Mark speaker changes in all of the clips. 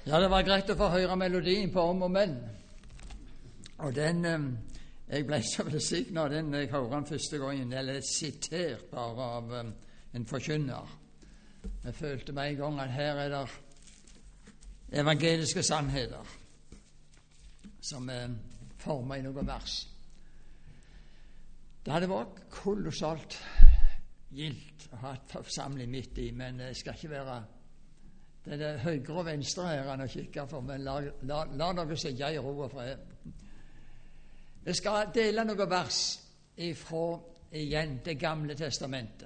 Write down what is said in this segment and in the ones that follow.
Speaker 1: Ja, det var greit å få høre melodien på Om og Men. Og den jeg ble så velsignet av den jeg hørte den første gangen, eller sitert bare av en forkynner. Jeg følte med en gang at her er det evangeliske sannheter som former i noen vers. Det hadde vært kolossalt gildt å ha et forsamling midt i, men det skal ikke være det er det høyre og venstre her han å kikke for, men la dere sitte i ro og fred. Jeg skal dele noen vers ifra igjen Det gamle testamentet.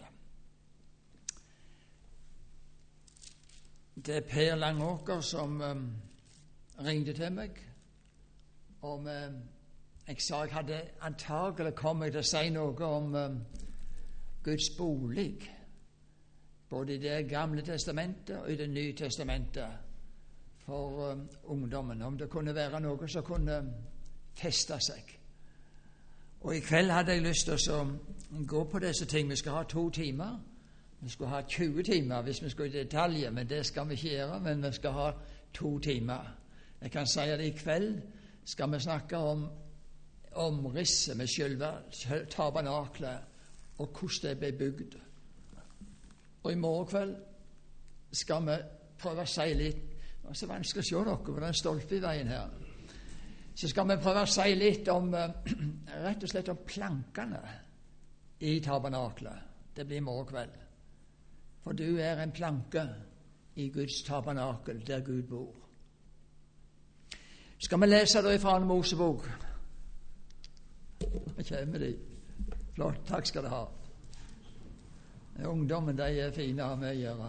Speaker 1: Det er Per Langåker som ringte til meg om jeg sa jeg hadde antagelig kommet til å si noe om Guds bolig, både i Det gamle testamentet og i Det nye testamentet, for ungdommen, om det kunne være noe som kunne feste seg. Og i kveld hadde jeg lyst til å gå på disse ting. Vi skal ha 2 timer. Vi skulle ha 20 timer hvis vi skulle i detaljer, men det skal vi ikke gjøre. Men vi skal ha 2 timer. Jeg kan si at i kveld skal vi snakke om omrisset med selve tabernaklet og hvordan det ble bygd. Og i morgen kveld skal vi prøve å si litt. Det er så vanskelig å se dere, for det er en stolpe i veien her. Så skal vi prøve å si litt om rett og slett om plankene i tabernaklet. Det blir i morgen kveld. For du er en planke i Guds tabernakel, der Gud bor. Skal vi lese da fra en Mosebok? Jeg kommer de. Flott, takk skal du ha. Ungdommen, de er fine å ha med å gjøre.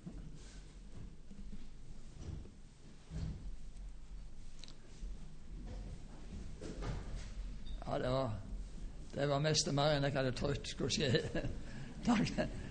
Speaker 1: Ja, det var mest mer enn jeg hadde trodd skulle skje. Takk.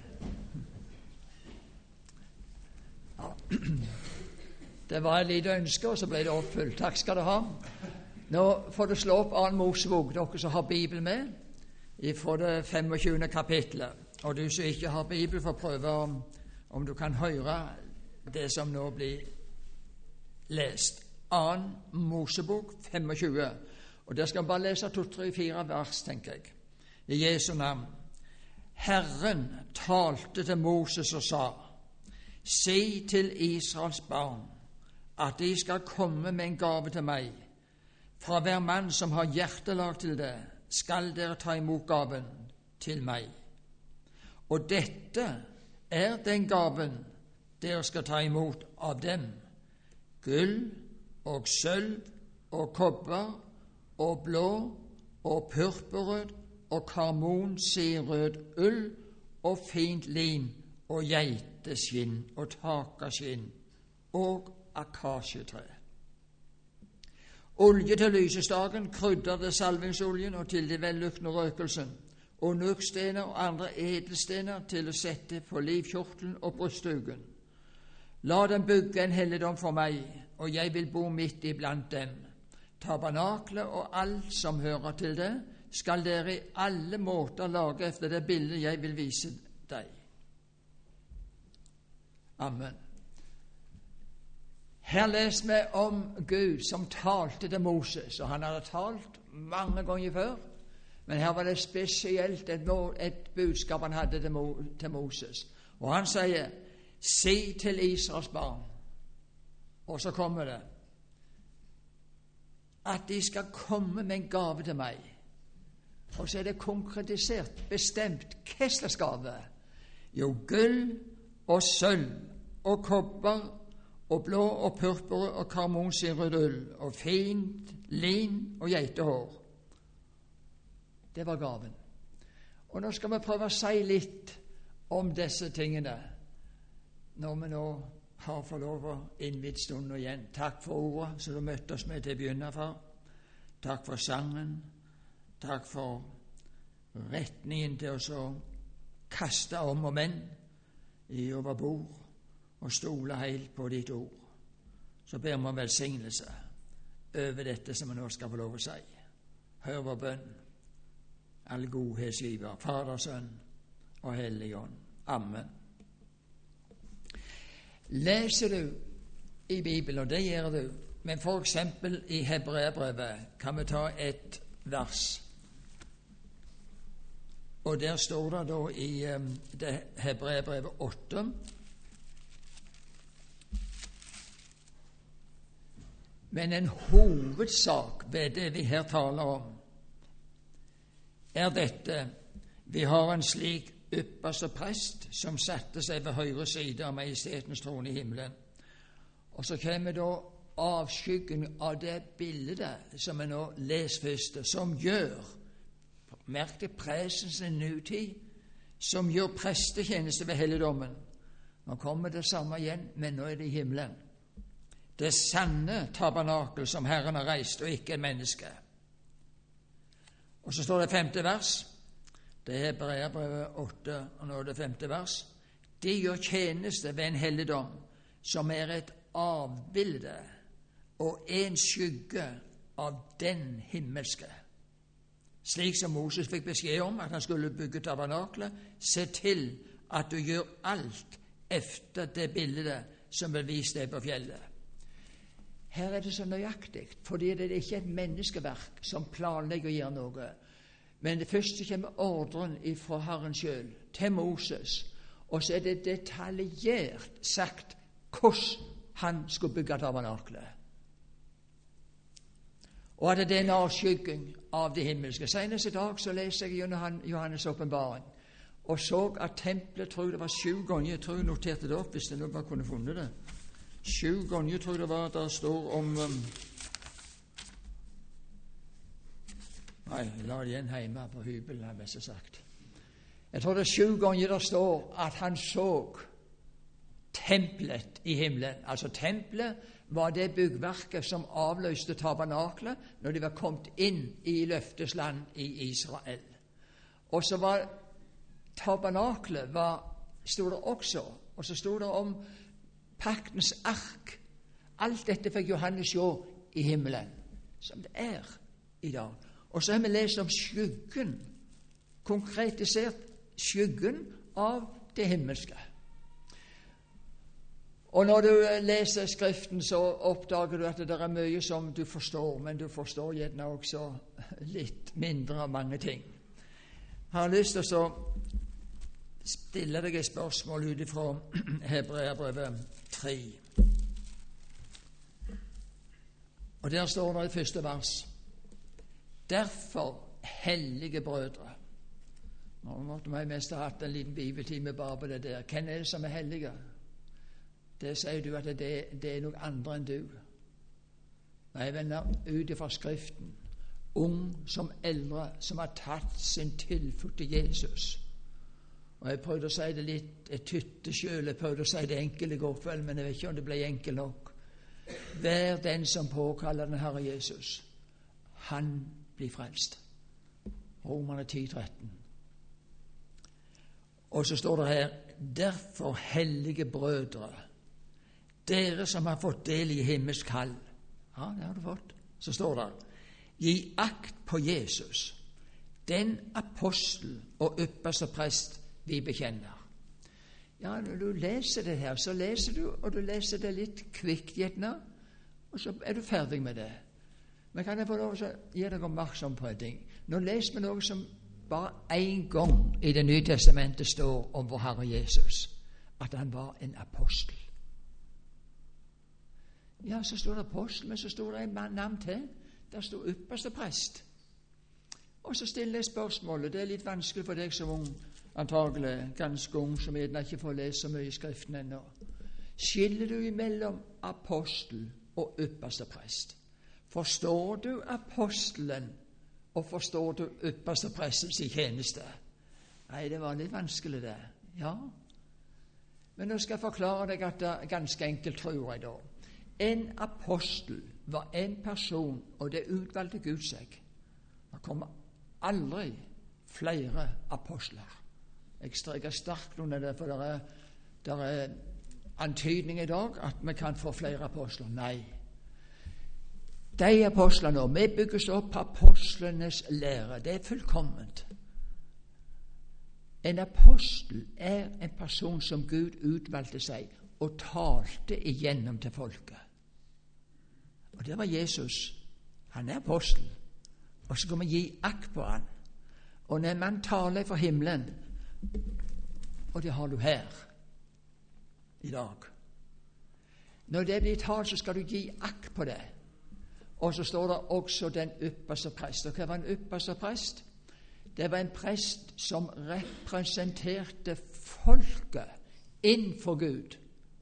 Speaker 1: Ja. Det var et lite ønske, og så ble det oppfylt. Takk skal du ha. Nå får du slå opp 2. Mosebok, dere som har Bibel med, fra det 25. kapitlet. Og du som ikke har Bibel, får prøve om du kan høre det som nå blir lest. 2. Mosebok 25. Og der skal jeg bare lese 2, 3, 4 vers, tenker jeg. I Jesu navn. Herren talte til Moses og sa: Si til Israels barn at de skal komme med en gave til meg. Fra hver mann som har hjertelag til det, skal dere ta imot gaven til meg. Og dette er den gaven dere skal ta imot av dem: gull og sølv og kobber og blå og purpurrød og karmonsirrød ull og fint lin og geiteskinn og takaskinn og akasjetre. Olje til lysestaken, krydder til salvingsoljen og til de velluktende røkelsen, og nukkstener og andre edelstener til å sette på livkjortelen og brystduken. La dem bygge en helligdom for meg, og jeg vil bo midt iblant dem. Tabernaklet og alt som hører til det, skal dere i alle måter lage efter det bildet jeg vil vise deg. Amen. Her leser vi om Gud som talte til Moses, og han hadde talt mange ganger før, men her var det spesielt et budskap han hadde til Moses. Og han sier: si til Israels barn. Og så kommer det at de skal komme med en gave til meg. Og så er det konkretisert, bestemt. Hva slags gave? Jo, gull og sølv og kobber og blå og purpur og karmonsirrød ull og fint lin og geitehår. Det var gaven. Og nå skal vi prøve å si litt om disse tingene når vi nå har fått lov å innvidd stunden igjen. Takk for ordet som du møtte oss med til å begynne, far. Takk for sangen. Takk for retningen til oss å kaste om og men i over bord og stole helt på ditt ord. Så ber vi om velsignelse over dette som vi nå skal få lov å si. Hør vår bønn. All godhetsgiver, Fader, Sønn og Hellig Ånd. Amen. Leser du i Bibelen, og det gjør du. Men for eksempel i Hebreerbrevet kan vi ta et vers. Og der står det da i Hebreerbrevet 8. Men en hovedsak ved det vi her taler om, er dette: vi har en slik ypperste prest som satte seg ved høyre side av majestetens trone i himmelen. Og så kommer da avskyggen av det bildet som vi nå leser først, som gjør, merk det, prestens nutid, som gjør prestetjeneste ved helligdommen. Nå kommer det samme igjen, men nå er det i himmelen. Det sanne tabernakel som Herren har reist, og ikke et menneske. Og så står det 5. vers. Det er Hebreerbrevet 8, og nå er det 5. vers. De gjør tjeneste ved en helligdom som er et avbilde og en skygge av den himmelske. Slik som Moses fikk beskjed om at han skulle bygge tabernaklet, se til at du gjør alt efter det bildet som vil vise deg på fjellet. Her er det så nøyaktig, fordi det er ikke et menneskeverk som planlegger å gjøre noe. Men det første kommer ordren fra Herren selv til Moses, og så er det detaljert sagt hvordan han skulle bygge tabernaklet. Og at det er en avskygging av det himmelske. Senest i dag så leser jeg gjennom Johannes' åpenbaring, og så at tempelet, tror det var 7 ganger, jeg tror jeg noterte det opp hvis jeg nå bare kunne funnet det. 7 ganger tror jeg det var, der står om nei, jeg la det igjen hjemme på hybelen, har jeg mest sagt. Jeg tror det er 7 ganger der står at han så tempelet i himmelen. Altså tempelet var det byggverket som avløste tabernaklet når de var kommet inn i løftes land i Israel. Og så var tabernaklet, stod det også, og så stod det om paktens ark. Alt dette fikk Johannes se i himmelen, som det er i dag. Og så har vi lest om skyggen, konkretisert skyggen av det himmelske. Og når du leser Skriften, så oppdager du at det er mye som du forstår, men du forstår gjerne også litt mindre av mange ting. Jeg har lyst til å stille deg et spørsmål ut fra Hebreerbrevet 3. Og der står det i første vers: derfor, hellige brødre. Nå måtte vi mest ha hatt en liten bibeltime bare på det der. Hvem er det som er hellige? Det sier du at det er noe andre enn du. Nei, venner, ut fra Skriften, ung som eldre, som har tatt sin tilflukt til Jesus. Og jeg prøvde å si det litt, jeg tytte selv, jeg prøvde å si det enkelt i går kveld, men jeg vet ikke om det ble enkelt nok. Vær den som påkaller den Herre Jesus, han blir frelst. Romerne 10:13. Og så står det her: derfor, hellige brødre, dere som har fått del i himmelsk kall. Ja, det har du fått. Så står det: gi akt på Jesus, den apostel og ypperste prest vi bekjenner. Ja, når du leser det her, så leser du, og du leser det litt kvikt gjerne, og så er du ferdig med det. Men kan jeg få lov til å gi deg oppmerksom på en ting? Nå leser vi noe som bare én gang i Det nye testamentet står om vår Herre Jesus, at han var en apostel. Ja, så står det apostel, men så står det en navn til. Der står ypperste prest. Og så stiller jeg spørsmålet, det er litt vanskelig for deg som ung, antagelig ganske ung, som gjerne ikke får lese så mye i Skriften ennå. Skiller du imellom apostel og ypperste prest? Forstår du apostelen, og forstår du ypperste prestens tjeneste? Nei, det var litt vanskelig det, ja. Men nå skal jeg forklare deg at det er ganske enkelt, tror jeg da. En apostel var en person, og det utvalgte Gud seg. Det kommer aldri flere apostler. Jeg streker sterkt under det, for det er antydning i dag at vi kan få flere apostler. Nei. De apostlene, vi bygges opp på apostlenes lære. Det er fullkomment. En apostel er en person som Gud utvalgte seg og talte igjennom til folket. Og det var Jesus. Han er apostel. Og så skal vi gi akt på han. Og når man taler fra himmelen, og det har du her i dag, når det blir talt, så skal du gi akt på det. Og så står det også den ypperste prest. Og hva var en ypperste prest? Det var en prest som representerte folket innenfor Gud.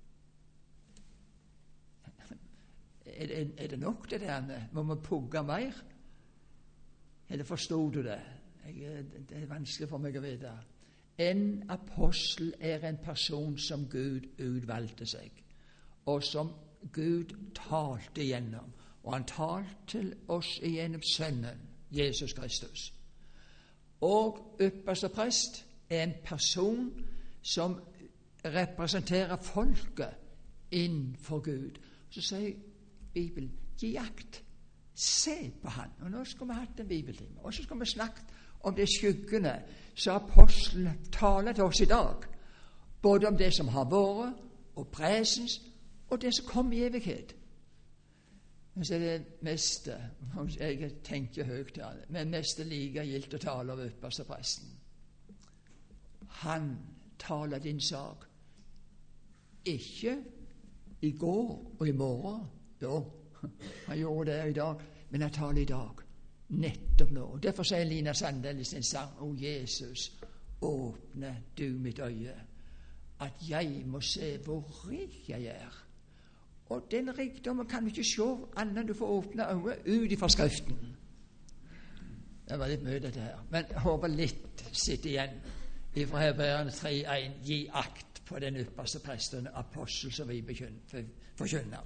Speaker 1: Er det nok det der? Må vi pugge mer? Eller forstod du det? Det er vanskelig for meg å vite. En apostel er en person som Gud utvalgte seg, og som Gud talte igjennom. Og han talte til oss igjennom Sønnen, Jesus Kristus. Og ypperste prest er en person som representerer folket innenfor Gud. Så sier Bibelen, gi akt, se på han. Og nå skal vi ha hatt en bibeltime, og så skal vi snakke om de skyggene som apostelen taler til oss i dag, både om det som har vært, og presens, og det som kommer i evighet. Men så er det meste, jeg tenker høyt til det, men mest like gildt å tale av ypperste presten. Han taler din sak, ikke i går og i morgen, jo, han gjorde det i dag, men han taler i dag, nettopp nå. Og derfor sier Lina Sandell i sin sang, «O Jesus, åpne du mitt øye, at jeg må se hvor rik jeg er.» Og den rikdommen kan du ikke se annet enn du får åpne øyet ut fra Skriften. Det var litt mye dette her, men jeg håper litt sitter igjen fra Hebreerne 3:1, gi akt på den ypperste presten, apostel som vi forkynner.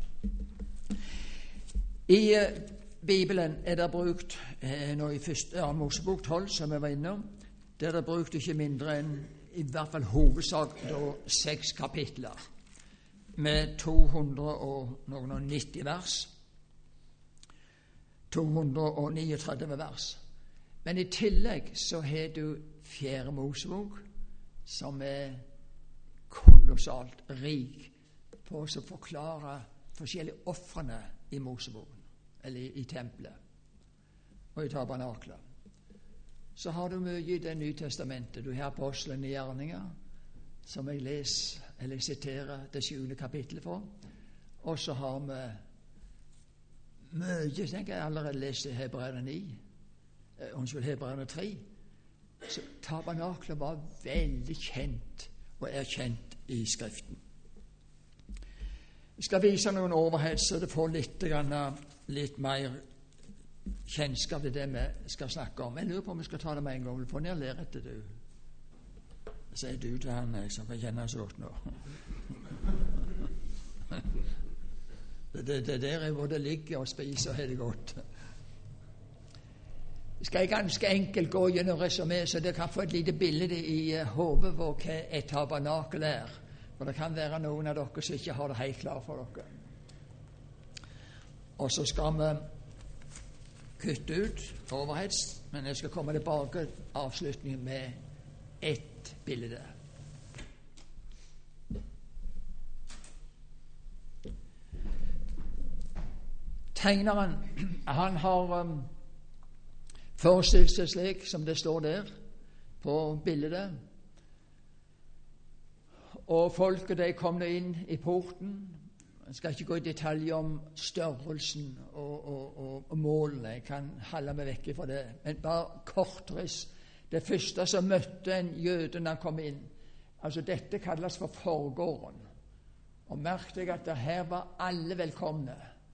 Speaker 1: I Bibelen er det brukt, nå i 1. Mosebok 12, som jeg var innom, der er det brukt ikke mindre enn, i hvert fall hovedsak, 6 kapitler, med 290 vers, 239 vers. Men i tillegg så har du 4. Mosebok, som er kolossalt rik på å forklare forskjellige ofrene i Moseboken, eller i tempelet og i tabernaklet. Så har du mye i Det nye testamentet. Du har apostlene i gjerninger, som jeg leser, eller siterer det 7. kapittelet for. Og så har vi mye, tenker jeg allerede lest i Hebreerne 3. Så tabernaklet var veldig kjent og er kjent i Skriften. Jeg skal vise noen overhead, så det får litt mer kjennskap til det vi skal snakke om. Jeg lurer på om vi skal ta det med en gang. Få ned lerretet, du. Sier du til han, jeg som kan kjenne så godt nå. Det der er hvor det ligger og spiser og har det godt. Skal jeg ganske enkelt gå gjennom resumé, så dere kan få et lite bilde i hodet på hva et tabernakel er. For det kan være noen av dere som ikke har det helt klart for dere. Og så skal vi kutte ut overheads, men jeg skal komme tilbake til avslutningen med ett bilde. Tegneren, han har forestilt seg slik som det står der på bildet. Og folket, de kom inn i porten. Jeg skal ikke gå i detalj om størrelsen og målene. Jeg kan holde meg vekk fra det. Men bare kortriss. Det første som møtte en jøde når han kom inn, altså dette kalles for forgården. Og merk deg at her var alle velkomne.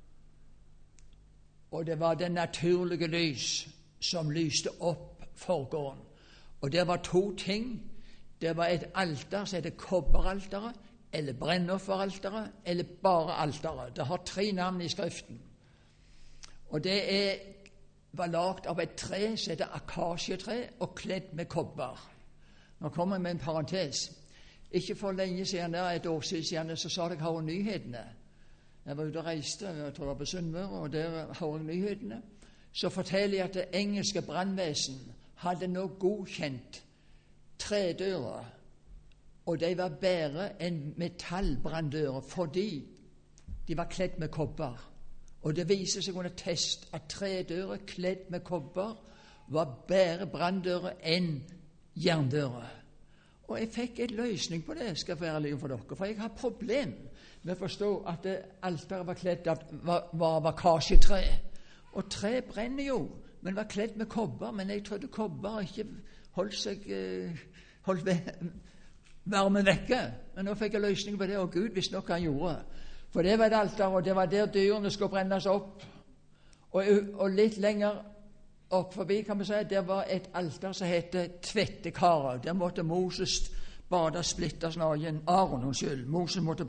Speaker 1: Og det var det naturlige lys som lyste opp forgården. Og det var 2 ting. Det var et alter som heter kobberalteret, eller brennofferalteret, eller bare alteret. Det har 3 navn i Skriften. Og det var lagd av et tre som heter akasjetre, og kledd med kobber. Nå kommer jeg med en parentes. Ikke for lenge siden, et år siden, så sa jeg her nyhetene. Jeg var ute og reiste, jeg tror det var på Sunnmøre, og der har jeg nyhetene. Så forteller jeg at det engelske brannvesen hadde nå godkjent 3 dører, og de var bedre enn metallbranndører fordi de var kledd med kobber. Og det viser seg under test at tredører kledd med kobber var bedre branndører enn jerndører. Og jeg fikk en løsning på det, skal jeg være ærlig for dere, for jeg har problem med å forstå at alteret var kledd av vakasjetre. Og tre brenner jo, men var kledd med kobber. Men jeg trodde kobber ikke holdt varmen vekke. Men nå fikk jeg løsning på det, og Gud visste nok hva han gjorde. For det var et alter, og det var der dyrene skulle brennes opp. Og litt lenger opp forbi, kan vi si, der var et alter som heter Tvettekaret. Der måtte Moses bade splitters naken. Moses måtte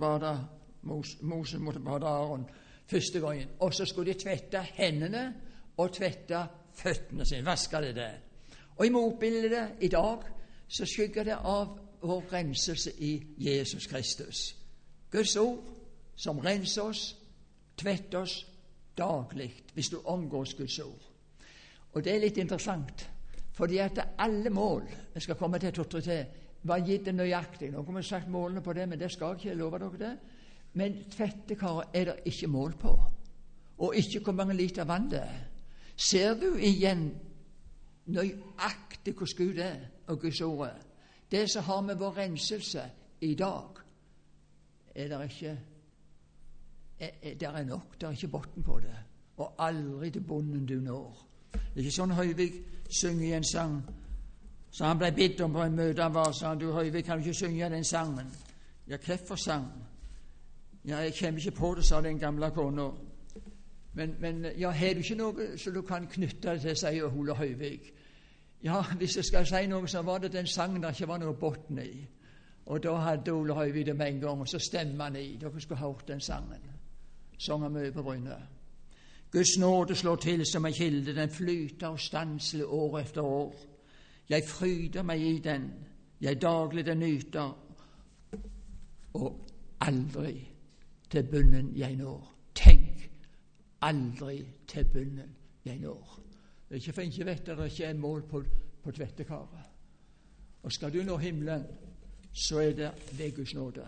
Speaker 1: bade Aron første gangen. Og så skulle de tvette hendene og tvette føttene sine. Vaske det der. Og i motbildet i dag så skygger det av vår renselse i Jesus Kristus. Guds ord som renser oss, tvetter oss daglig, hvis du omgås Guds ord. Og det er litt interessant, fordi at alle mål, jeg skal komme til to-tre til, var gitt det nøyaktig. Nå kommer jeg sagt målene på det, men det skal ikke, jeg lover dere det. Men tvettekaret er det ikke mål på, og ikke hvor mange liter vann det er. Ser du igjen nøyaktig hvordan Gud er, og Guds ord er? Det som har med vår renselse i dag, er det ikke, det er nok, det er ikke botten på det, og aldri til bunnen du når. Det er ikke sånn Høyvig synger i en sang. Så han ble bedt om på en møte, han var, sa han, du Høyvig, kan du ikke synge den sangen? Ja, hvorfor sang? Ja, jeg kommer ikke på det, sa den gamle kona. Men ja, har du ikke noe så du kan knytte det til, sier Ole Høyvig. Ja, hvis jeg skal si noe, så var det den sangen der ikke var noe botten i. Og da hadde Ole Høyvig det med en gang, og så stemmer han i. Dere skulle ha hørt den sangen. Sanger mye på Bryne. Guds nåde slår til som en kilde, den flyter og stanselig år efter år. Jeg fryder meg i den, jeg daglig den nyter, og aldri til bunnen jeg når. Tenk, aldri til bunnen jeg når. Det er ikke for ikke vet at det ikke er mål på tvettekaret. Og skal du nå himmelen, så er det ved Guds nåde.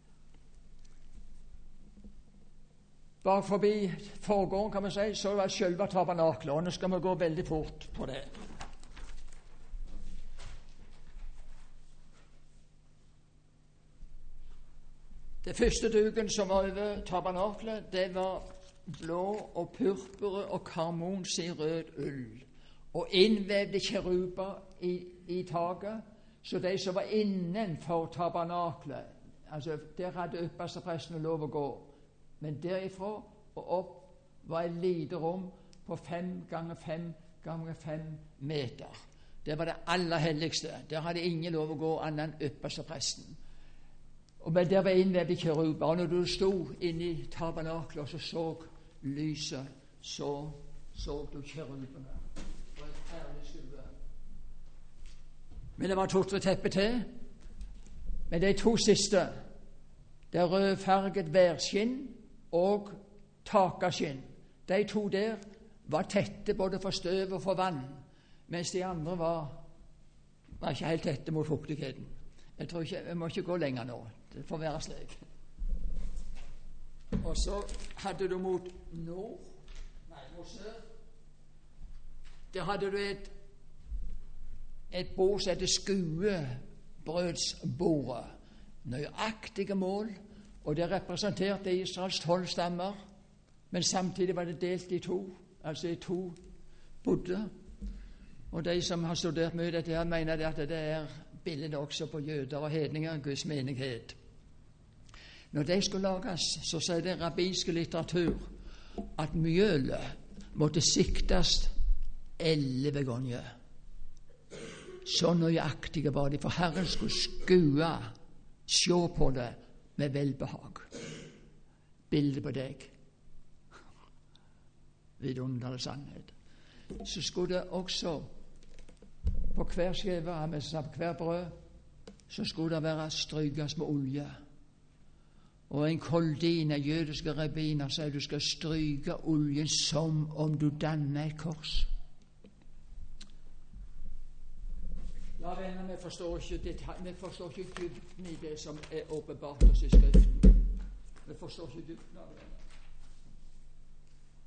Speaker 1: Bak forbi forgården, kan man si, så var selve tabernaklet, og nå skal vi gå veldig fort på det. Det første duken som var over tabernaklet, det var blå og purpure og karmons i rød ull, og innvevde keruber i taket, så de som var innenfor tabernaklet, altså der hadde ypperstepresten lov å gå, men derifra og opp var et lite rom på 5 ganger 5 ganger 5 meter. Det var det aller helligste. Der hadde ingen lov å gå annen ypperstepresten. Men der var innvevd i keruber, og når du stod inne i tabernaklet og så lyset, så du kerubene. Det var et herlig skue. Men det var 2-3 tepper til. Men de 2 siste, det er rødfarget værskinn og takaskinn. De 2 der var tette både for støv og for vann, mens de andre var ikke helt tette mot fuktigheten. Jeg må ikke gå lenger nå. Det får være slik. Og så hadde du mot nord, mot sør. Der hadde du et bord som heter skuebrødsbordet. Nøyaktige mål, og det representerte Israels 12 stammer, men samtidig var det delt i 2, altså i 2 bodde. Og de som har studert mye dette her, mener at det er bildet også på jøder og hedninger, Guds menighet. Når de skulle lages, så sier det rabbinske litteratur at mjølet måtte siktes 11 ganger. Så nøyaktige var de, for Herren skulle se på det med velbehag. Bildet på deg. Vidunderlig sannhet. Så skulle det også på hver skive, på hver brød, så skulle det være strykes med olje. Og en koldin, en jødiske rabbiner, sier du skal stryke oljen som om du danner et kors. Ja, venner, vi forstår ikke dybden i det som er åpenbart oss i Skriften. Vi forstår ikke dybden av det.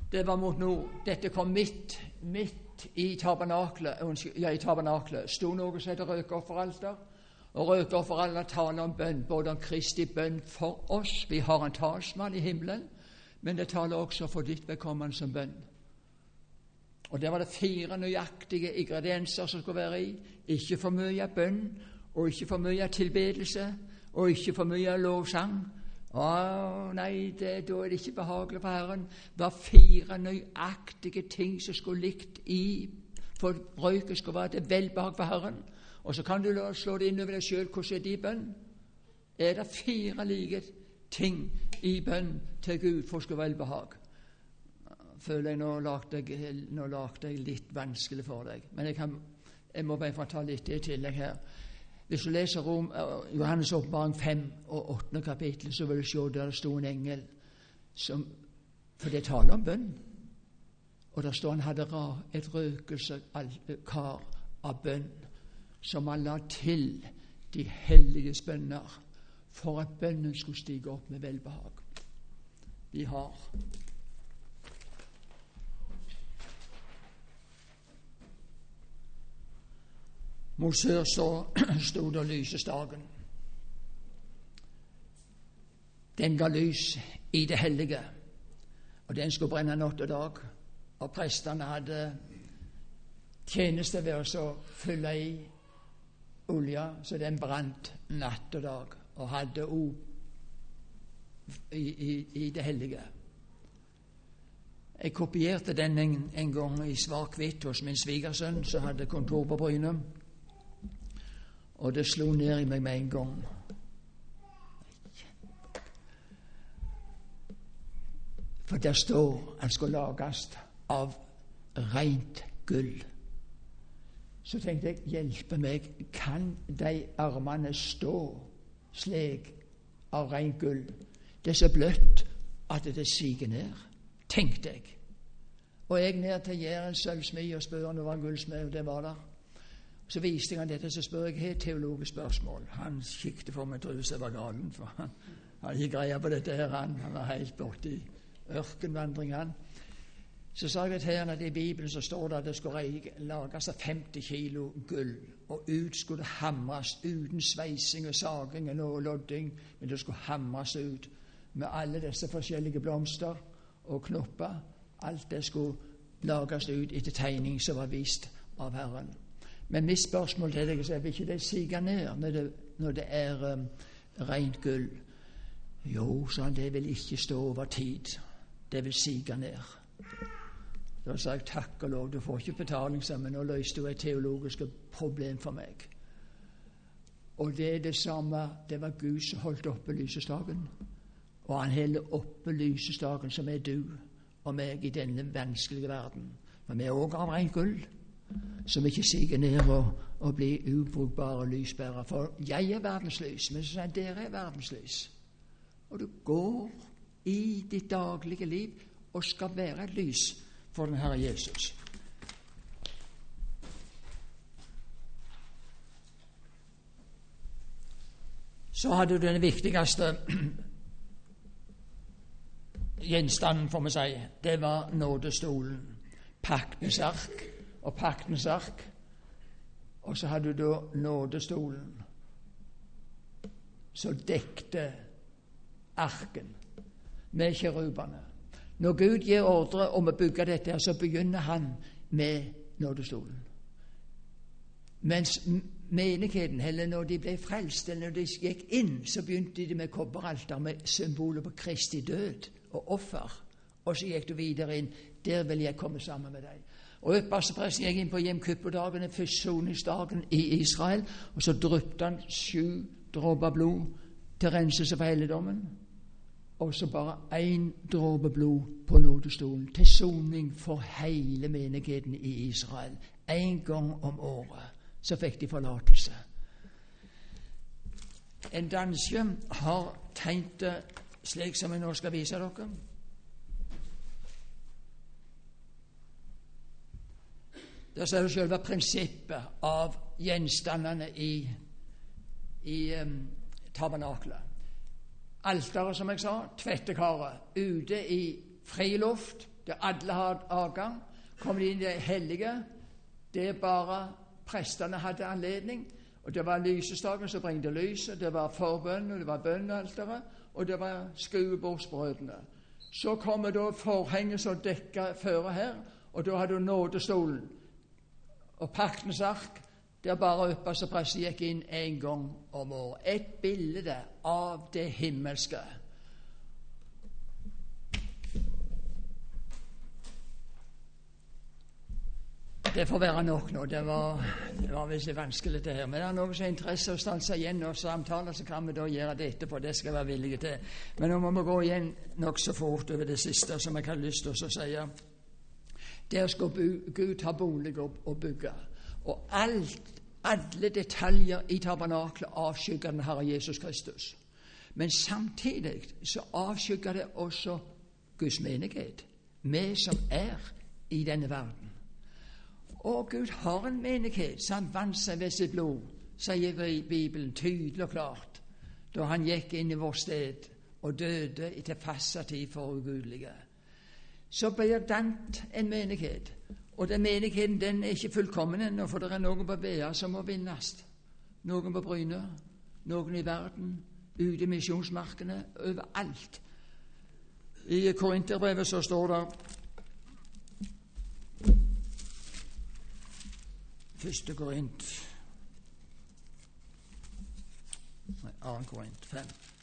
Speaker 1: Det var mot nord. Dette kom midt i tabernaklet sto noe som heter røkofferalter. Og røkofferalter taler om bønn, både om Kristi bønn for oss. Vi har en talsmann i himmelen, men det taler også for ditt vedkommende som bønn. Og der var det 4 nøyaktige ingredienser som skulle være i. Ikke for mye bønn, og ikke for mye tilbedelse, og ikke for mye lovsang. Nei, da er det ikke behagelig for Herren. Det var 4 nøyaktige ting som skulle likt i, for røyken skulle være til velbehag for Herren. Og så kan du slå det inn over deg selv. Hvordan er det i bønn? Er det 4 like ting i bønn til Gud for å skulle være velbehag? Føler jeg nå lagde jeg litt vanskelig for deg. Men jeg må bare få ta litt i tillegg her. Hvis du leser Johannes åpenbaring 5 og 8. kapittel, så vil du se der det stod en engel for det taler om bønn. Og der står han hadde et røkelseskar av bønn som han la til de helliges bønner for at bønnen skulle stige opp med velbehag. Vi har mot sør så stod det lysestaken. Den ga lys i det hellige, og den skulle brenne natt og dag. Og prestene hadde tjeneste ved å fylle i olja, så den brant natt og dag, og hadde i det hellige. Jeg kopierte den en gang i svart-hvitt hos min svigersønn, som hadde kontor på Bryne. Og det slo ned i meg med en gang. For der står han skal lages av rent gull. Så tenkte jeg, hjelpe meg, kan de armene stå slik av rent gull? Det er så bløtt at det siger ned, tenkte jeg. Og jeg ned til Jæren sølvsmed og spør om det var en gullsmed, og det var der. Så viste jeg han dette, så spør jeg et teologisk spørsmål. Han kikket for meg, trodde jeg var galen, for han hadde ikke greie på dette her. Han var helt borte i ørkenvandringen. Så sa jeg til han at i Bibelen så står det at det skulle lages av 50 kilo gull, og ut skulle det hamres uten sveising og saging og lodding, men det skulle hamres ut med alle disse forskjellige blomster og knopper. Alt det skulle lages ut etter tegning som var vist av Herren. Men mitt spørsmål til deg er, vil ikke det sige ned når det er rent gull? Jo, sa han, det vil ikke stå over tid. Det vil sige ned. Da sa jeg, takk og lov, du får ikke betaling, men nå løste du et teologisk problem for meg. Og det er det samme, det var Gud som holdt oppe lysestaken. Og han holder oppe lysestaken som er du og meg i denne vanskelige verden. Men vi er også av rent gull, som ikke siger ned og blir ubrukbare lysbærere. For jeg er verdenslys, men så sier dere er verdenslys. Og du går i ditt daglige liv og skal være et lys for den Herre Jesus. Så hadde du den viktigste gjenstanden, får vi si. Det var nådestolen, paktens ark og paktens ark. Og så hadde du da nådestolen som dekte arken med kjerubene. Når Gud gir ordre om å bygge dette, så begynner han med nådestolen. Mens menigheten, eller når de ble frelst, eller når de gikk inn, så begynte de med kobberalter, med symboler på Kristi død og offer. Og så gikk du videre inn. Der vil jeg komme sammen med deg. Og ypperstepresten gikk inn på Jom Kippur-dagen, forsoningsdagen i Israel, og så dryppte han 7 dråper blod til renselse for helligdommen. Og så bare 1 dråpe blod på nådestolen til soning for hele menigheten i Israel. 1 gang om året så fikk de forlatelse. En danske har tegnet det slik som jeg nå skal vise dere. Der ser du selve prinsippet av gjenstandene i tabernaklet. Alteret, som jeg sa, tvettekaret, ute i fri luft, der alle har adgang. Kommer de inn i det hellige, det bare prestene hadde anledning. Og det var lysestaken som bringte lyset, det var forbønn, og det var bønnealteret, og det var skuebordsbrødene. Så kommer da forhenget som dekka føret her, og da har du nådestolen. Og paktens ark, der bare ypperste prest gikk inn en gang om året. Et bilde av det himmelske. Det får være nok nå. Det var visst vanskelig det her. Men det er noen som har interesse å stanse igjen og samtale, så kan vi da gjøre det etterpå. Det skal jeg være villige til. Men nå må vi gå igjen nok så fort over det siste som jeg har lyst til å si. Der skal Gud ha bolig og bygge. Og alle detaljer i tabernaklet avskygger den Herre Jesus Kristus. Men samtidig så avskygger det også Guds menighet. Vi som er i denne verden. Og Gud har en menighet som han vant seg ved sitt blod, sier Bibelen tydelig og klart, da han gikk inn i vårt sted og døde til fastsatt tid for ugudelige. Så blir dant en menighet, og den menigheten den er ikke fullkommen ennå, for det er noen på Bea som må vinnes. Noen på Bryne, noen i verden, ute i misjonsmarkene, overalt. I Korinterbrevet så står det 1. Korint 2. Korint 5.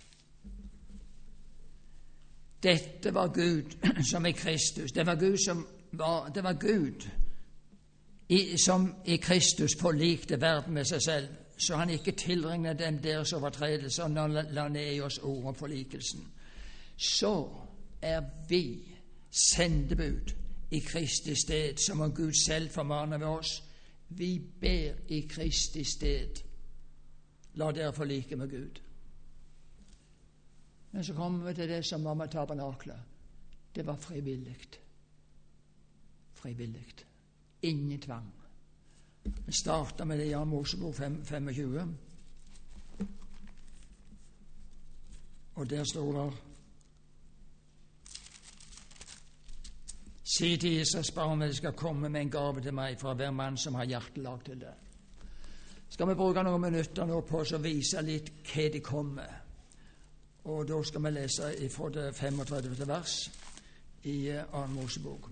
Speaker 1: Dette var Gud som i Kristus. Det var Gud som i Kristus forlikte verden med seg selv, så han ikke tilregnet dem deres overtredelser når han la ned i oss ord om forlikelsen. Så er vi sendebud i Kristi sted, som om Gud selv formaner ved oss. Vi ber i Kristi sted. La dere forlike med Gud. Men så kommer vi til det som var med tabernaklet. Det var frivillig. Frivillig. Ingen tvang. Vi starter med det i Mosebok 25. Og der står det: Si til Israels barn at de skal komme med en gave til meg fra hver mann som har hjertelag til det. Skal vi bruke noen minutter nå på å vise litt hva de kommer. Og da skal vi lese fra det 35. vers i 2. Mosebok.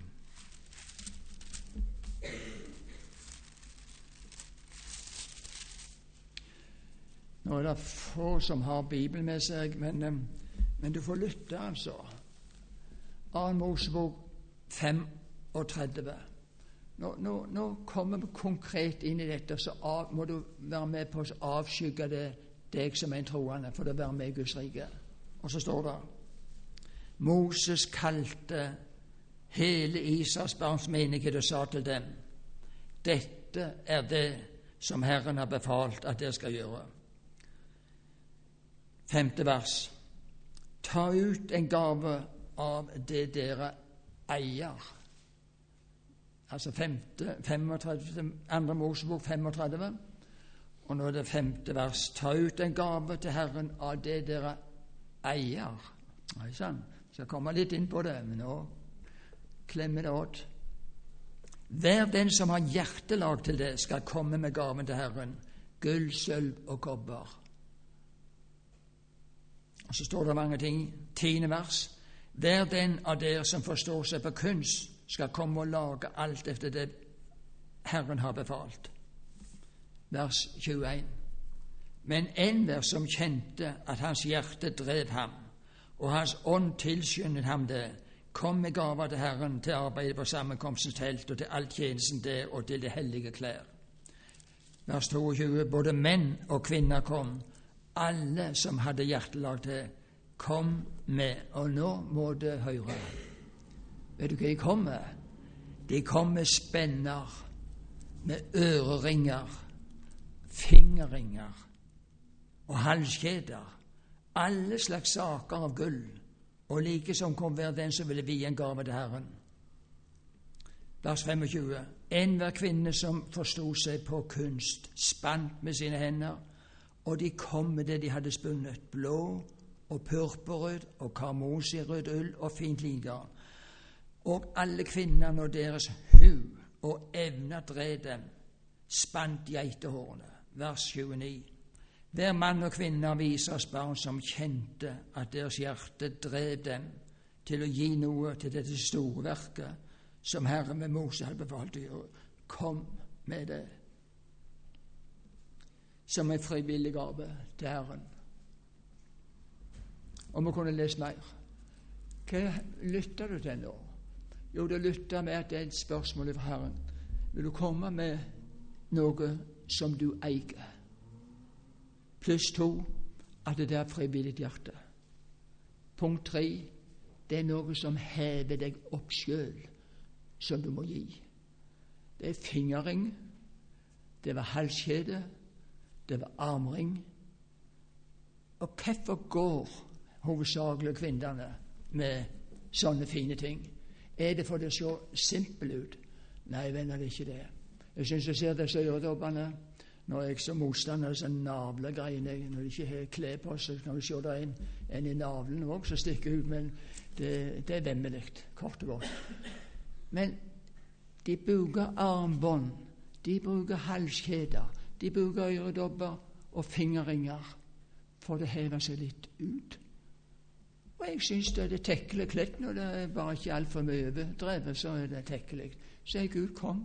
Speaker 1: Nå er det få som har Bibelen med seg, men du får lytte, altså. 2. Mosebok 35. Nå kommer vi konkret inn i dette, så må du være med på å avskygge deg som er en troende, for å være med i Guds rike. Og så står det: Moses kalte hele Israels barns menighet og sa til dem: Dette er det som Herren har befalt at dere skal gjøre. 5. vers: Ta ut en gave av det dere eier. Altså 2. Mosebok 35, og nå er det 5. vers. Ta ut en gave til Herren av det dere eier. Ikke sant? Så jeg kommer litt inn på det, men nå klemmer det åt. Hver den som har hjertelag til det, skal komme med gaven til Herren, gull, sølv og kobber. Og så står det mange ting. 10. vers. Hver den av dere som forstår seg på kunst, skal komme og lage alt efter det Herren har befalt. Vers 21. Men enhver som kjente at hans hjerte drev ham, og hans ånd tilskyndet ham det, kom med gaver til Herren til arbeidet på sammenkomstens telt og til all tjenesten der og til det hellige klær. Vers 22. Både menn og kvinner kom, alle som hadde hjertelag til, kom med. Og nå må det høre. Vet du hva de kom med? De kom med spenner, med øreringer, fingerringer og halskjeder, alle slags saker av gull, og like som kom hver den som ville vie en gave til Herren. Vers 25. Enhver kvinne som forstod seg på kunst, spant med sine hender, og de kom med det de hadde spunnet, blå og purpurrød og karmosirød ull og fint lingarn. Og alle kvinnene og deres hu og evne drev dem, spant geitehårene. Vers 29. Hver mann og kvinne av Israels barn som kjente at deres hjerte drev dem til å gi noe til dette store verket som Herren med Moses hadde befalt å gjøre, kom med det som en frivillig gave til Herren. Og vi kunne lese mer. Hva lytter du til nå? Jo, du lytter med at det er et spørsmål fra Herren. Vil du komme med noe som du eier? Pluss 2, at det er frivillig hjerte. Punkt 3, det er noe som hever deg opp selv, som du må gi. Det er fingerring, det var halskjede, det var armring. Og hvorfor går hovedsakelig kvinnene med sånne fine ting? Er det for det så simpelt ut? Nei, venner, det er ikke det. Jeg synes jeg ser disse øredobbene når jeg som motstander disse navlegreiene, når de ikke har klær på seg, når de ser det en i navlen også, som stikker ut, men det er vemmelig, kort og godt. Men de bruker armbånd, de bruker halskjeder, de bruker øredobber og fingerringer for å heve seg litt ut. Og jeg synes det er tekkelig kledd når det er bare ikke alt for mye overdrevet, så er det tekkelig. Så er Gud kom.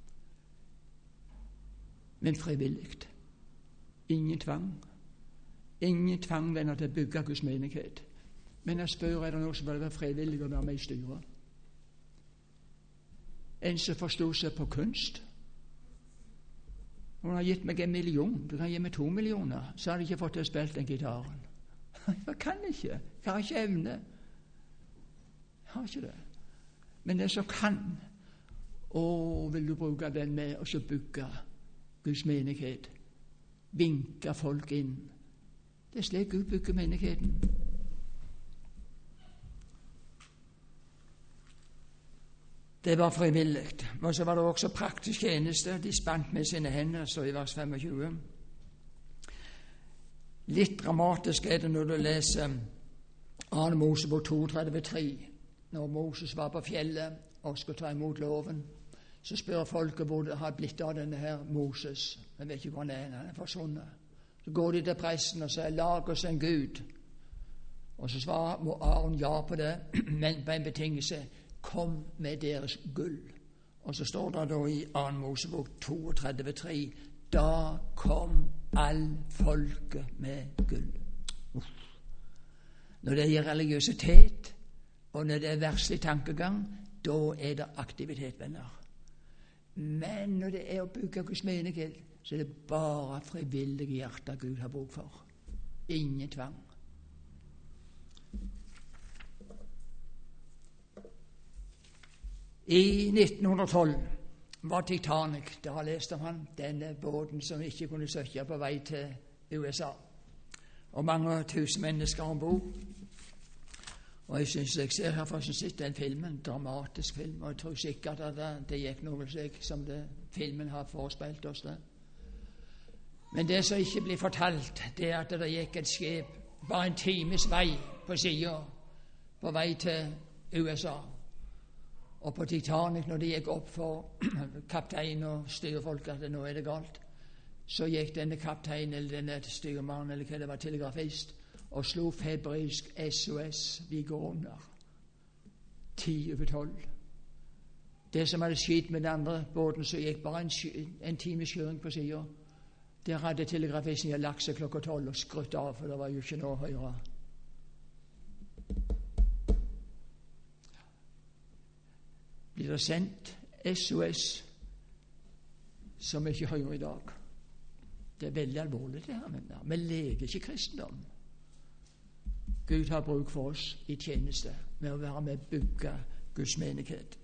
Speaker 1: Men frivillig. Ingen tvang. Ingen tvang venner til å bygge Guds menighet. Men jeg spør, er det noe som vil være frivillig å være med i styret? En som forstår seg på kunst. Hun har gitt meg 1 million. Du kan gi meg 2 millioner. Så har jeg ikke fått til å spille den gitaren. Jeg kan ikke. Jeg har ikke evne. Jeg har ikke det. Men det som kan, vil du bruke den med å så bygge Guds menighet, vinke folk inn. Det er slik Gud bygger menigheten. Det var frivillig. Og så var det også praktisk tjeneste. De spant med sine hender, så i vers 25. Litt dramatisk er det når du leser 2. Mosebok 32:3. Når Moses var på fjellet og skulle ta imot loven, så spør folket hvor det har blitt av denne her Moses. Jeg vet ikke hvor han er forsvunnet. Så går de til presten og sier, lag oss en Gud. Og så svarer Aron ja på det, men på en betingelse, kom med deres gull. Og så står det da i 2. Mosebok 32:3, da kom all folket med gull. Når det er religiøsitet, og når det er verslig tankegang, da er det aktivitet, venner. Men når det er å bygge Guds menighet, så er det bare frivillige hjerter Gud har bruk for. Ingen tvang. I 1912 var Titanic, det har lest om han, denne båten som ikke kunne søke på vei til USA. Og mange tusen mennesker ombord. Og jeg synes jeg ser herfra som sitter den filmen, en dramatisk film, og jeg tror sikkert at det gikk noe slik som filmen har forespeilt oss det. Men det som ikke blir fortalt, det er at det gikk et skip bare en times vei på siden, på vei til USA. Og på Titanic, når det gikk opp for kaptein og styrefolk at nå er det galt, så gikk denne kaptein eller denne styrmannen eller hva det var, telegrafist, og slo febrilsk SOS, vi går under. 10:12. Det som hadde skitt med den andre båten, så gikk bare en times kjøring på siden. Der hadde telegrafisten lagt seg 12:00 og skrutt av, for det var jo ikke noe å høre. Blir det sendt SOS som vi ikke hører i dag? Det er veldig alvorlig det her, venner. Vi leker ikke kristendom. Gud har bruk for oss i tjeneste med å være med å bygge Guds menighet.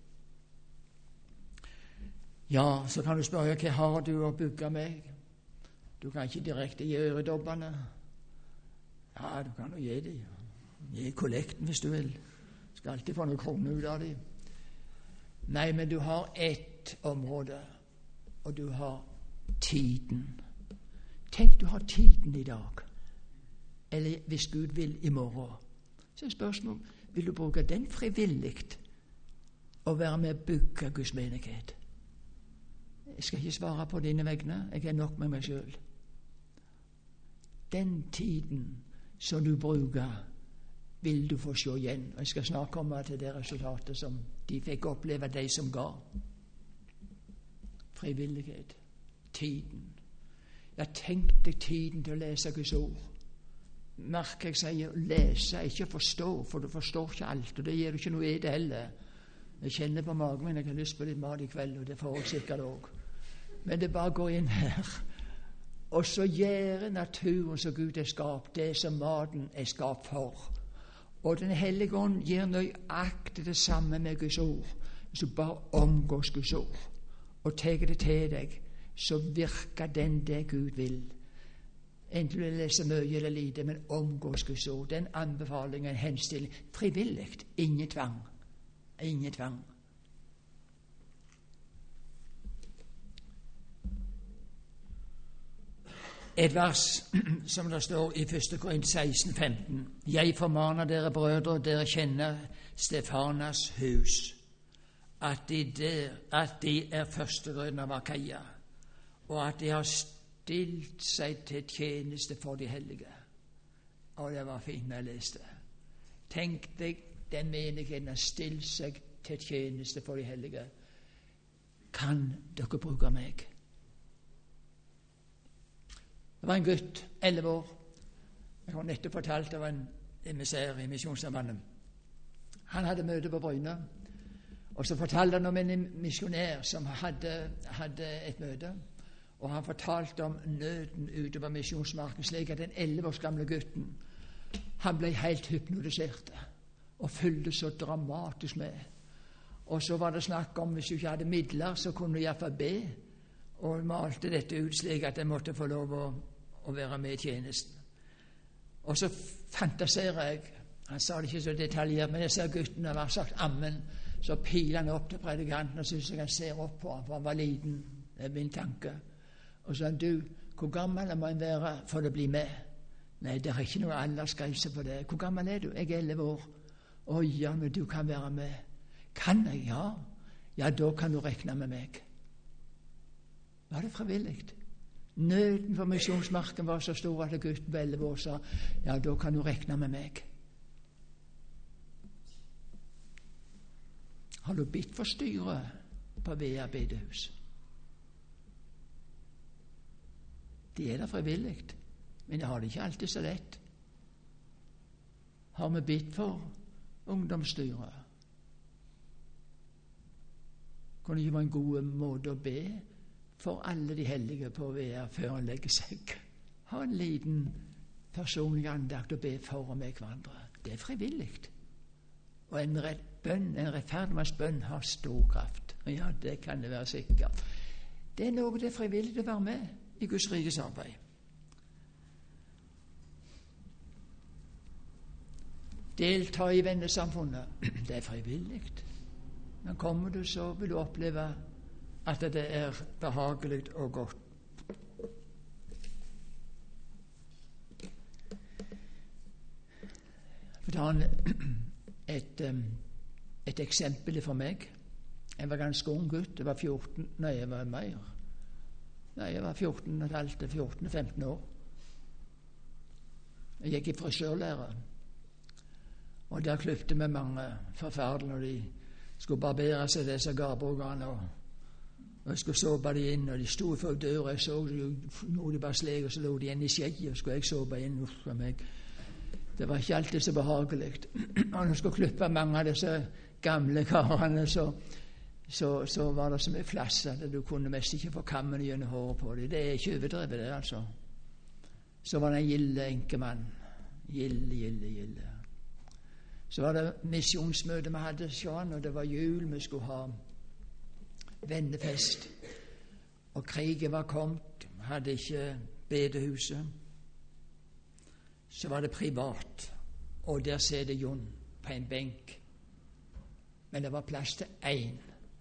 Speaker 1: Ja, så kan du spørre, hva har du å bygge meg? Du kan ikke direkte gi øredobbene. Ja, du kan jo gi dem. Gi kollekten hvis du vil. Du skal alltid få noen kroner ut av dem. Nei, men du har ett område, og du har tiden. Tenk, du har tiden i dag. Eller hvis Gud vil i morgen. Så er spørsmålet, vil du bruke den frivillig å være med å bygge Guds menighet. Jeg skal ikke svare på dine vegne, jeg er nok med meg selv. Den tiden som du bruker, vil du få se igjen. Og jeg skal snart komme til det resultatet som de fikk oppleve, de som ga. Frivillighet. Tiden. Jeg tenkte tiden til å lese Guds ord. Merk jeg sier lese, ikke forstå, for du forstår ikke alt, og det gir du ikke noe i det heller. Jeg kjenner på magen min, jeg har lyst på litt mat i kveld, og det får jeg sikkert også. Men det bare går inn her, og så gjør naturen som Gud er skapt, det som maten er skapt for. Og Den hellige ånd gir nøyaktig det samme med Guds ord. Hvis du bare omgås Guds ord, og tar det til deg, så virker den det Gud vil. Enten du leser mye eller lite, men omgås Guds ord. Den anbefalingen, en henstilling, frivillig, ingen tvang. Ingen tvang. Et vers som det står i 1. Korint 16,15. Jeg formaner dere brødre, dere kjenner Stefanas hus, at de er førstegrøden av Akaia, og at de har stilt seg til tjeneste for de hellige. Og det var fint når jeg leste. Tenk deg, den menigheten har stilt seg til tjeneste for de hellige. Kan dere bruke meg? Det var en gutt, 11 år. Jeg har nettopp fortalt av en emissær i Misjonssambandet. Han hadde møte på Bryne, og så fortalte han om en misjonær som hadde et møte. Og han fortalte om nøden ute på misjonsmarken, slik at den 11 års gamle gutten, han ble helt hypnotisert og fulgte så dramatisk med. Og så var det snakk om, hvis du ikke hadde midler, så kunne du i hvert fall be, og malte dette ut slik at jeg måtte få lov å være med i tjenesten. Og så fantaserer jeg, han sa det ikke så detaljert, men jeg ser gutten har sagt ammen, så piler han opp til predikanten og synes jeg han ser opp på ham, for han var liten. Det er min tanke. Og så sa han, du, hvor gammel må en være for å bli med? Nei, det er ikke noe aldersgrense på det. Hvor gammel er du? Jeg er 11 år. Å ja, men du kan være med. Kan jeg? Ja. Ja, da kan du regne med meg. Var det frivillig? Nøden for misjonsmarken var så stor at gutten på 11 år sa, ja, da kan du regne med meg. Har du bitt for styret på Vea bedehus? Det er da frivillig, men jeg har det ikke alltid så lett. Har vi bitt for ungdomsstyret? Kunne det ikke være en god måte å be for alle de hellige på Vea før han legger seg? Ha en liten personlig andakt og be for og med hverandre. Det er frivillig. Og en rettferdig bønn har stor kraft. Ja, det kan det være sikkert. Det er noe det er frivillig å være med i Guds rikes arbeid. Delta i vennesamfunnet. Det er frivillig. Men kommer du, så vil du oppleve at det er behagelig og godt. For ta et eksempel for meg. Jeg var ganske ung gutt. Jeg var 14. Nei, jeg var mer. Nei, jeg var 14,5-15 år. Jeg gikk i frisørlære. Og der kløpte vi mange forferdelig når de skulle barbere seg disse garborgene. Og jeg skulle såpe de inn, og de sto for døra. Jeg så noe de bare sleg, og så lå de igjen i skjegget, og skulle jeg såpe inn. Det var ikke alltid så behagelig. Og når jeg skulle klippe mange av disse gamle karene, så var det så mye flass at du kunne mest ikke få kammen gjennom håret på dem. Det er ikke overdrevet, det, altså. Så var det en gilde enkemann. Gilde. Så var det misjonsmøte vi hadde, sånn, og det var jul, vi skulle ha vennefest. Og krigen var kommet, vi hadde ikke bedehuset. Så var det privat, og der sitter Jon på en benk. Men det var plass til 1.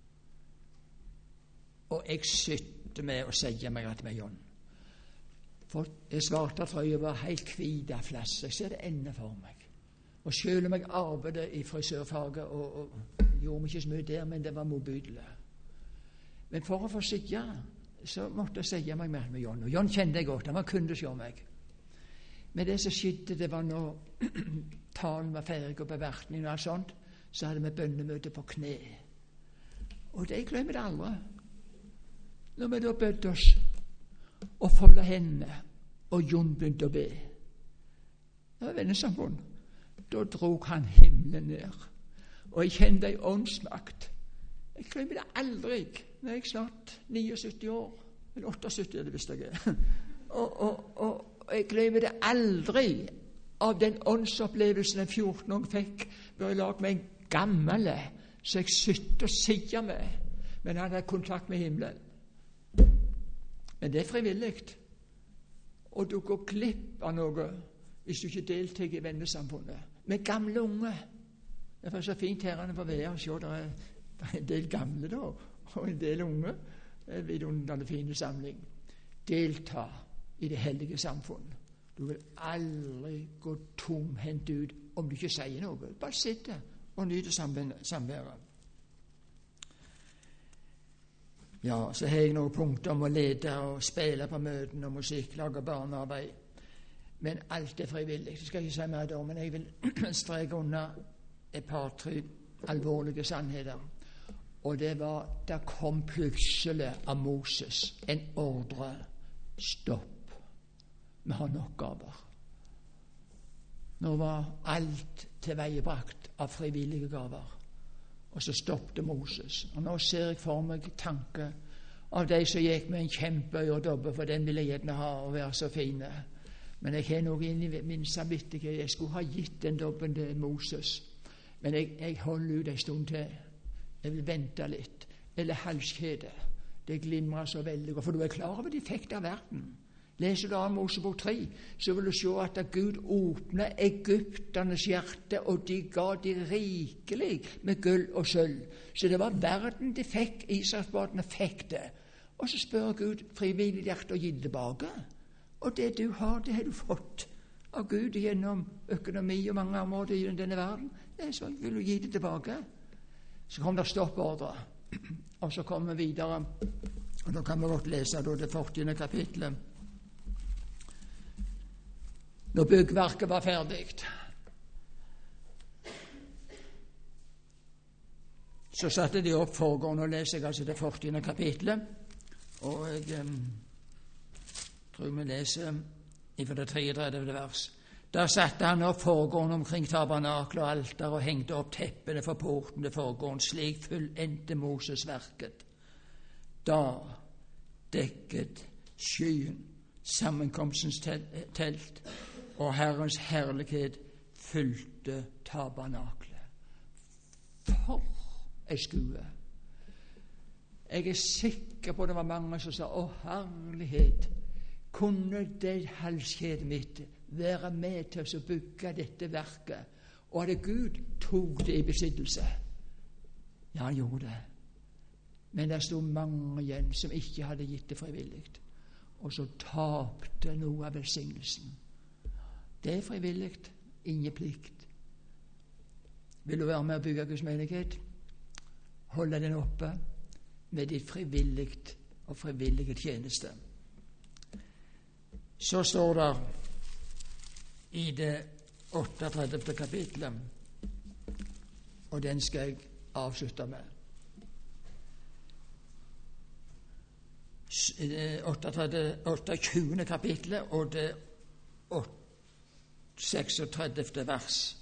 Speaker 1: Og jeg sytte med å si meg at med Jon. For jeg svarte at jeg var helt hvit av flass. Jeg ser det ennå for meg. Og selv om jeg arbeidet i frisørfaget og gjorde vi ikke så mye der, men det var motbydelig. Men for å få sitte, så måtte jeg sige meg med John. Og John kjente jeg godt, han var kunde hos meg. Men det som skjedde, det var når talen var ferdig og bevertningen og alt sånt, så hadde vi bønnemøte på kne. Og det glemmer det aldri. Når vi da bødde oss og foldet hendene, og Jon begynte å be. Det var vennesamfunn. Da drog han himmelen ned. Og jeg kjente en åndsmakt. Jeg glemmer det aldri. Nå er jeg snart 79 år. Eller 78 er det visst jeg er. Og jeg glemmer det aldri av den åndsopplevelsen en 14-åring fikk ved å lage med en gammel så jeg sitter og sier med, men han hadde kontakt med himmelen. Men det er frivillig, og du går glipp av noe hvis du ikke deltar i vennesamfunnet. Med gamle unge. Det er så fint her å få være og se, det er en del gamle da, og en del unge. Det er en vidunderlig fin samling. Delta i det hellige samfunn. Du vil aldri gå tomhendt ut om du ikke sier noe. Bare sitte og nyte samværet. Ja, så har jeg noen punkter om å lede og spille på møtene og musikk, lage barnearbeid. Men alt er frivillig. Det skal jeg ikke si mer om, men jeg vil streke under et par-tre alvorlige sannheter. Og det var, der kom plutselig av Moses en ordre. Stopp. Vi har nok gaver. Nå var alt tilveiebrakt av frivillige gaver. Og så stoppte Moses. Og nå ser jeg for meg tanke av de som gikk med en kjempeøredobbe, for den ville jeg gjerne ha og være så fine. Men jeg har noe inni min samvittighet. Jeg skulle ha gitt den dobben til Moses. Men jeg holder ut en stund til. Jeg vil vente litt. Eller halskjede. Det glimrer så veldig. For du er klar over defekt av verden. Leser du av Mosebok 3, så vil du se at Gud åpner egypternes hjerte, og de ga de rikelig med gull og sølv. Så det var verden de fikk, Israelsbarna fikk det. Og så spør Gud frivillig hjerte å gi det tilbake. Og det du har, det har du fått av Gud gjennom økonomi og mange områder i denne verden. Så vil du gi det tilbake. Så kom det stoppordre. Og så kommer vi videre. Og da kan vi godt lese det 40. kapitlet. Når byggverket var ferdig, så satte de opp foregående, og leser jeg altså det 40. kapitlet. Og jeg tror vi leser fra det 33. vers. Der satte han opp foregående omkring tabernakel og alter og hengte opp teppene for porten til foregående. Slik fullendte Moses verket. Da dekket skyen sammenkomstens telt, og Herrens herlighet fylte tabernaklet. For ei skue! Jeg er sikker på det var mange som sa, å herlighet, kunne det halskjedet mitt være med til å bygge dette verket, og at Gud tok det i besittelse? Ja, han gjorde det. Men det stod mange igjen som ikke hadde gitt det frivillig, og så tapte noe av velsignelsen. Det er frivillig, ingen plikt. Vil du være med å bygge Guds menighet? Holde den oppe med ditt frivilligt og frivillige tjeneste. Så står det i det 38. kapitlet, og den skal jeg avslutte med. 28. kapitlet og det 36. vers.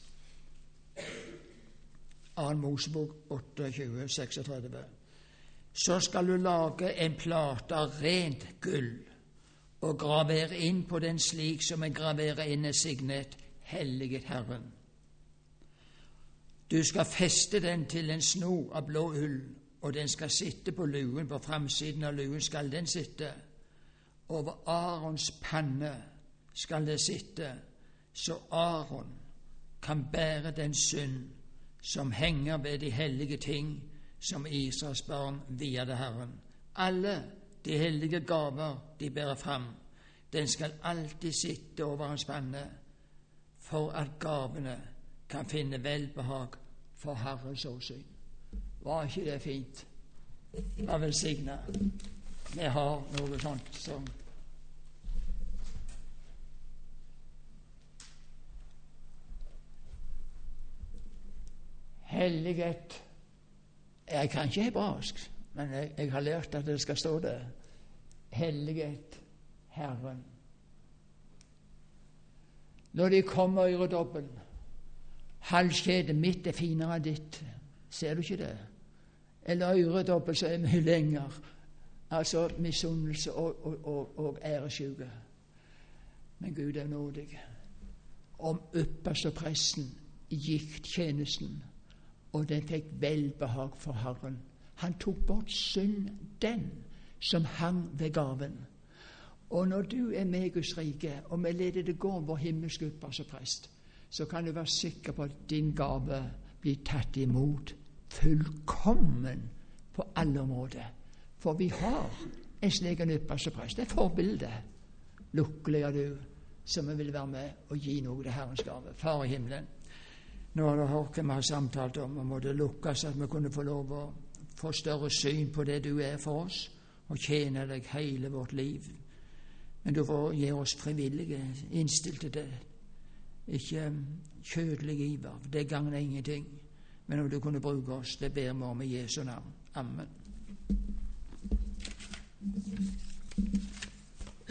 Speaker 1: 2. Mosebok 28, 36. Så skal du lage en plate av rent gull og gravere inn på den slik som en graverer inn et signet, helliget Herren. Du skal feste den til en sno av blå ull, og den skal sitte på luen. På framsiden av luen skal den sitte. Over Arons panne skal det sitte, så Aron kan bære den synd som henger ved de hellige ting som Israels barn vier det Herren. Alle de hellige gaver de bærer fram, den skal alltid sitte over hans panne, for at gavene kan finne velbehag for Herrens åsyn. Var ikke det fint? Vær velsigna. Vi har noe sånt som hellighet. Jeg kan ikke hebraisk, men jeg har lært at det skal stå der. Hellighet Herren. Når de kommer øredobbel, halskjedet mitt er finere enn ditt. Ser du ikke det? Eller øredobbel så er mye lenger. Altså misunnelse og æresjuke. Men Gud er nådig. Om ypperstepresten gikk tjenesten, og den fikk velbehag for Herren. Han tok bort synd, den som hang ved gaven. Og når du er med Guds rike, og vi leder det gå vår himmelske yppersteprest, så kan du være sikker på at din gave blir tatt imot fullkommen på alle områder. For vi har en slik en yppersteprest. Det er forbildet. Lukkelig er du som vil være med og gi noe til Herrens gave. Far i himmelen, nå har du hørt hva vi har samtalt om, og må det lukkes at vi kunne få lov å få større syn på det du er for oss, og tjene deg hele vårt liv. Men du får gi oss frivillige innstilt til det. Ikke kjødelig iver, det gagner ingenting. Men om du kunne bruke oss, det ber vi om i Jesu navn. Amen.